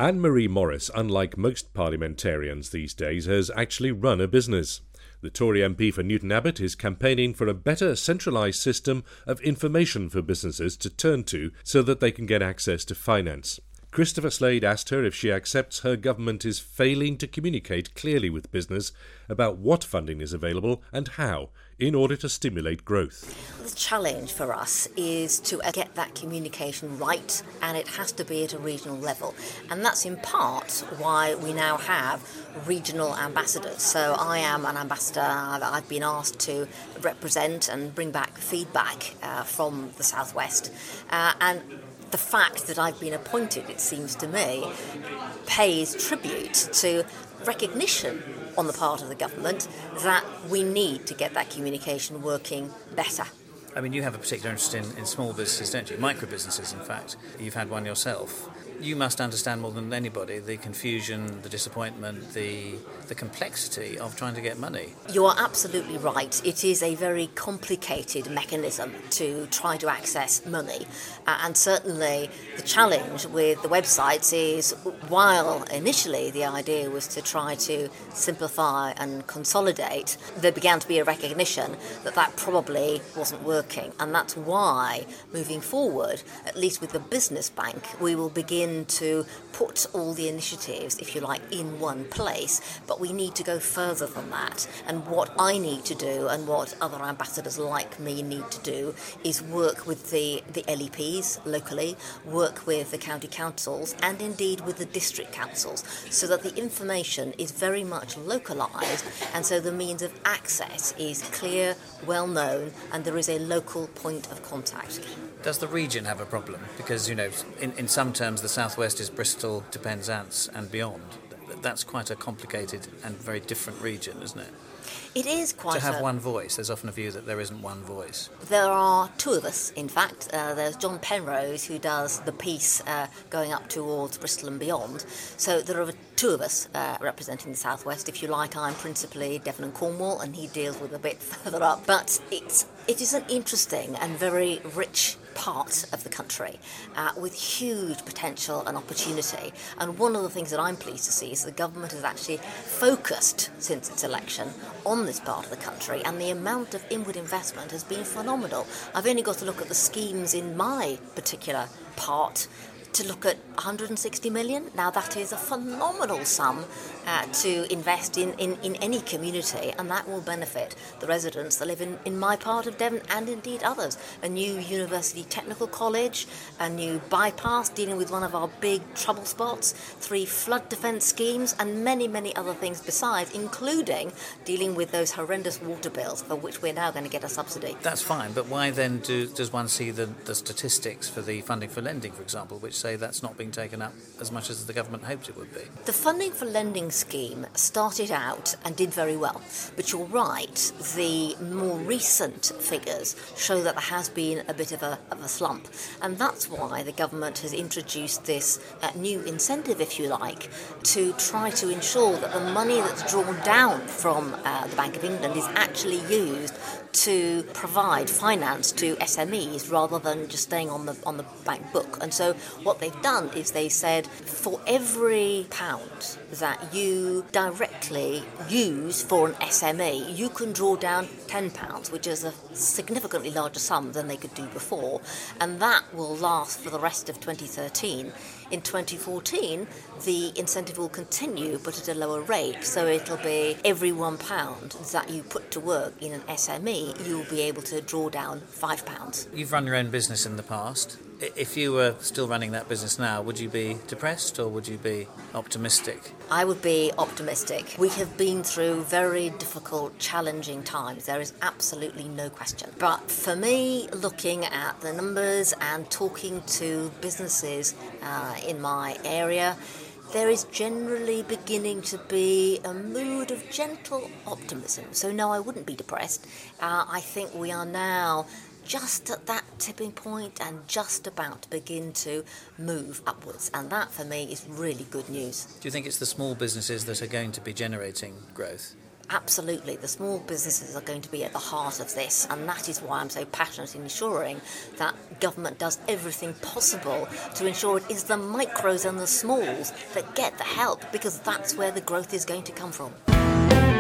Anne-Marie Morris, unlike most parliamentarians these days, has actually run a business. The Tory MP for Newton Abbot is campaigning for a better centralised system of information for businesses to turn to so that they can get access to finance. Christopher Slade asked her if she accepts her government is failing to communicate clearly with business about what funding is available and how, in order to stimulate growth. The challenge for us is to get that communication right, and it has to be at a regional level. And that's in part why we now have regional ambassadors. So I am an ambassador. I've been asked to represent and bring back feedback from the South West. And the fact that I've been appointed, it seems to me, pays tribute to recognition on the part of the government that we need to get that communication working better. I mean, you have a particular interest in small businesses, don't you? Micro businesses, in fact. You've had one yourself. You must understand more than anybody the confusion, the disappointment, the complexity of trying to get money. You are absolutely right. It is a very complicated mechanism to try to access money. And certainly the challenge with the websites is, while initially the idea was to try to simplify and consolidate, there began to be a recognition that that probably wasn't working. And that's why, moving forward, at least with the business bank, we will begin to put all the initiatives, if you like, in one place, but we need to go further than that. And what I need to do, and what other ambassadors like me need to do, is work with the LEPs locally, work with the county councils, and indeed with the district councils, so that the information is very much localised, and so the means of access is clear, well known, and there is a local point of contact. Does the region have a problem? Because, you know, in some terms the southwest is Bristol to Penzance and beyond. That's quite a complicated and very different region, isn't it? It is quite to have one voice. There's often a view that there isn't one voice. There are two of us, in fact. There's John Penrose, who does the piece going up towards Bristol and beyond. So there are two of us representing the South West. If you like, I'm principally Devon and Cornwall, and he deals with a bit further up. But it is an interesting and very rich part of the country with huge potential and opportunity. And one of the things that I'm pleased to see is the government has actually focused since its election on this part of the country, and the amount of inward investment has been phenomenal. I've only got to look at the schemes in my particular part to look at 160 million. Now that is a phenomenal sum to invest in any community, and that will benefit the residents that live in my part of Devon and indeed others. A new university technical college, a new bypass dealing with one of our big trouble spots, 3 flood defence schemes, and many, many other things besides, including dealing with those horrendous water bills for which we're now going to get a subsidy. That's fine, but why then does one see the statistics for the funding for lending, for example, which say that's not being taken up as much as the government hoped it would be? The funding for lending scheme started out and did very well, but you're right, the more recent figures show that there has been a bit of a slump, and that's why the government has introduced this new incentive, if you like, to try to ensure that the money that's drawn down from the Bank of England is actually used to provide finance to SMEs rather than just staying on the bank book. And so what they've done is they said, for every pound that you directly use for an SME, you can draw down £10, which is a significantly larger sum than they could do before, and that will last for the rest of 2013. In 2014, the incentive will continue, but at a lower rate. So it'll be every £1 that you put to work in an SME, you'll be able to draw down £5. You've run your own business in the past. If you were still running that business now, would you be depressed or would you be optimistic? I would be optimistic. We have been through very difficult, challenging times. There is absolutely no question. But for me, looking at the numbers and talking to businesses in my area, there is generally beginning to be a mood of gentle optimism. So no, I wouldn't be depressed. I think we are now just at that tipping point and just about to begin to move upwards. And that, for me, is really good news. Do you think it's the small businesses that are going to be generating growth? Absolutely, the small businesses are going to be at the heart of this, and that is why I'm so passionate in ensuring that government does everything possible to ensure it is the micros and the smalls that get the help, because that's where the growth is going to come from.